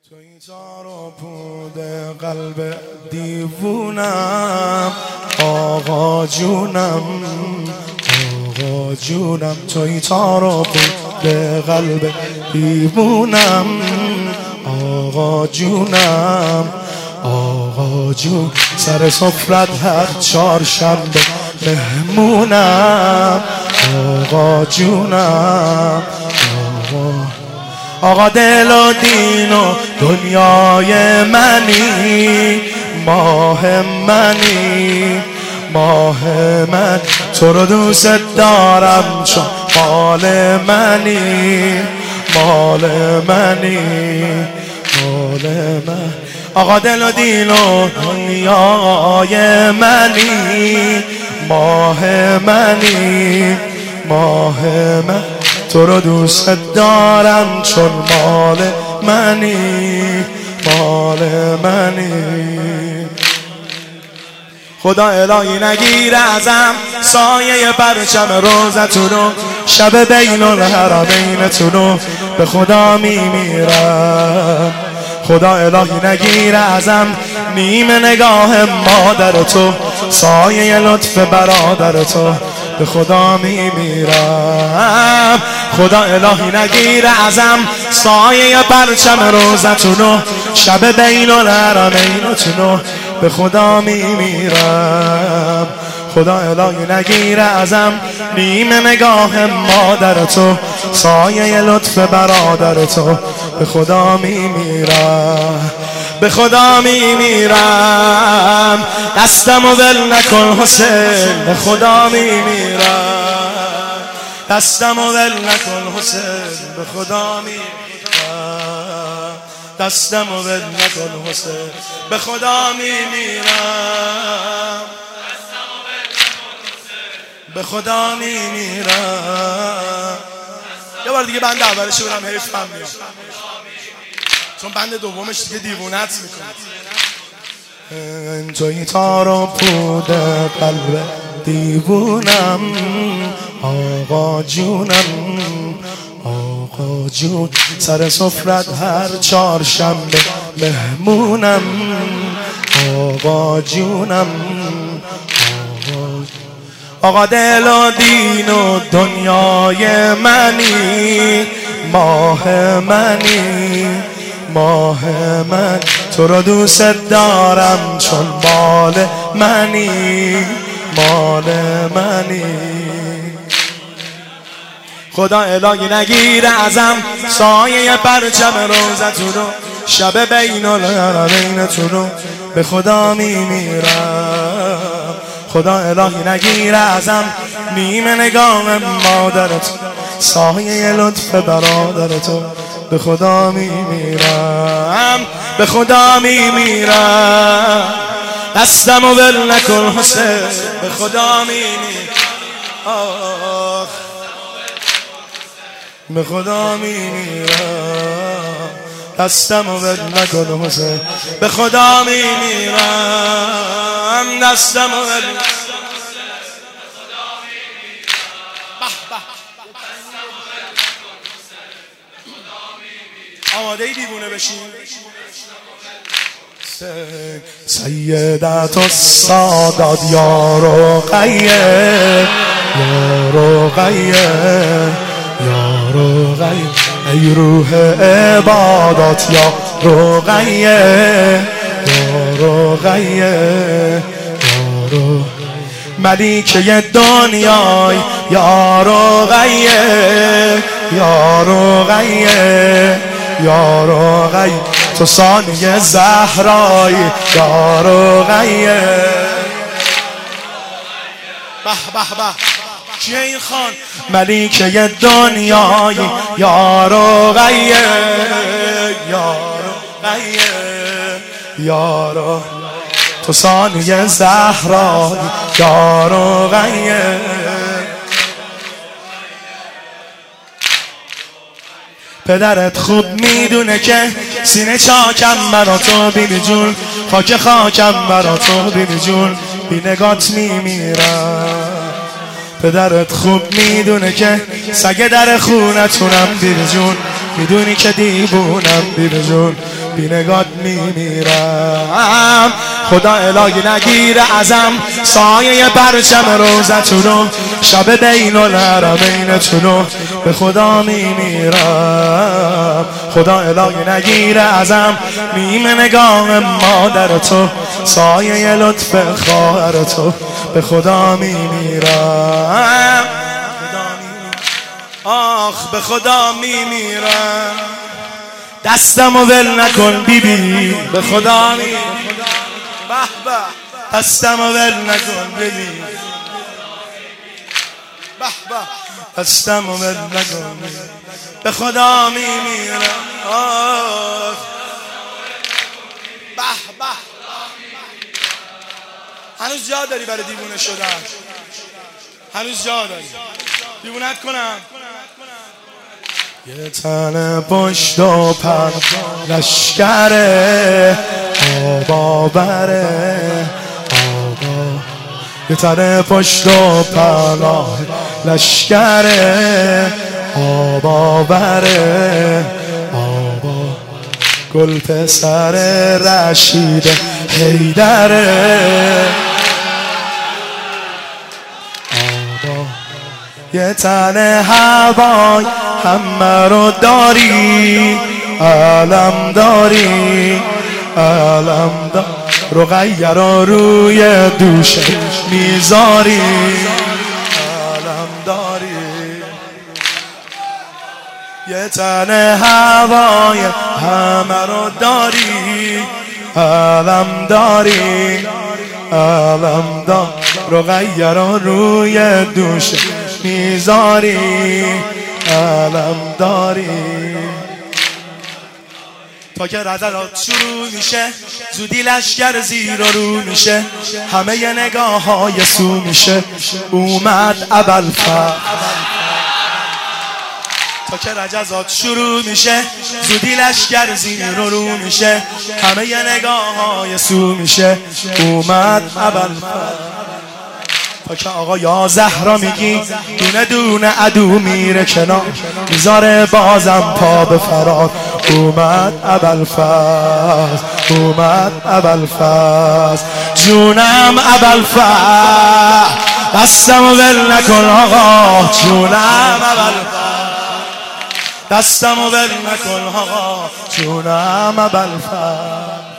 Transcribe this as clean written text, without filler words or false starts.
توی تار و پود قلب دیوونم آقا جونم آقا جونم توی تار و پود قلب دیوونم آقا جونم آقا جون سر سفرت هر چهارشنبه مهمونم آقا جونم آقا دل و دین و دنیای منی ماه منی ماه من تو رو دوست دارم چون مال منی مال منی مال من آقا دل و دین و دنیای منی ماه منی ماه من تو رو دوست دارم چون مال منی مال منی خدا الهی نگیر ازم سایه پرچم روزتونو شب بین الحرمینتونو به خدا میمیرم خدا الهی نگیر ازم نیم نگاه مادر تو سایه لطف برادر تو به خدا میمیرم خدا الهی نگیر ازم سایه پرچم روزتونو شب بین الحرمینتونو به خدا میمیرم خدا الهی نگیر ازم نیم نگاه مادر تو سایه لطف برادر تو به خدا میمیرم به خدا میمیرم دستم و ول نکن حسین به خدا میمیرم دستم و ول نکن حسین به خدا میمیرم دستم و ول نکن حسین به خدا میمیرم به خدا میمیرم یه بار دیگه بند اولش برم حیف هم میاد چون بند دومش دیگه دیوونت میکنه توی تار و پود قلب دیوونم آقا جونم آقا جون سر سفرت هر چهارشنبه مهمونم آقا جونم آقا دل و دین و دنیای منی ماه منی ماه من تو رو دوست دارم چون مال منی مال منی خدا الهی نگیر ازم سایه پرچم روزتونو شب بین الحرمینتونو به خدا میمیرم خدا الهی نگیر ازم نیم نگاه مادرت سایه لطف برادرتو به خدا میمیرم به خدا میمیرم دستم و ول نکن حسین به خدا میمیرم به خدا میمیرم دستم و ول نکن حسین به خدا میمیرم دستم و ول آماده ای دیوونه بشین سیدت السادات یا رقیه یا رقیه یا رقیه ای روح عبادات یا رقیه یا رقیه یا رقیه ملیکه دنیای یا رقیه یا رقیه یا رقیه تو ثانیه زهرای یا رقیه به به به کیه این خان ملیکه دنیای یا رقیه یا رقیه یا رقیه تو ثانیه زهرای یا رقیه پدرت خوب میدونه که سینه چاکم برا تو بیبی جون خاک خاکم برا تو بیبی جون بی نگات میمیرم پدرت خوب میدونه که سگ در خونتونم بیبی جون میدونی که دیوونم بیبی جون بینگات میمیرم. خدا الهی نگیره ازم سایه پرچم روزتونو، شب بین الحرمینتونو، به خدا میمیرم. خدا الهی نگیره ازم میم نگاه مادر تو، سایه لطف خواهر تو، به خدا میمیرم. آخ به خدا میمیرم. دستمو ول نکن بیبی، به خدا میمیرم. به به دستمو ول نکن بیبی، به به دستمو ول نکن، به خدا میمیرم. آخ به به هنوز جا داری برای دیوونه شدن؟ هنوز جا داری؟ دیوونت کنم؟ یه تن پشت و پر لشکره آبابره آبا، یه تن پشت و پر لشکره آبابره آبا، گل پسر رشید حیدره آبا، یه تن هوای همه رو داری، علم داری علم داری، رقیه رو روی دوش میذاری، علم داری. یه تن هوای همه رو داری، علم داری علم داری، رقیه رو روی دوش میذاری، علم داری. تا که رضلات شروع میشه زودی لشکر زیر و رو میشه، همه ی نگاه های سو میشه، اومد ابوالفضل. تا که رجزات شروع میشه زودی لشکر زیر و رو میشه، همه ی نگاه های سو میشه، اومد ابوالفضل. تا که آقا یا زهرا میگی دونه دونه عدو میره کنار، میذاره بازم پا به فرار، اومد ابوالفضل اومد ابوالفضل، جونم ابوالفضل، دستم ول نکن آقا، جونم ابوالفضل، دستم ول نکن آقا، جونم ابوالفضل.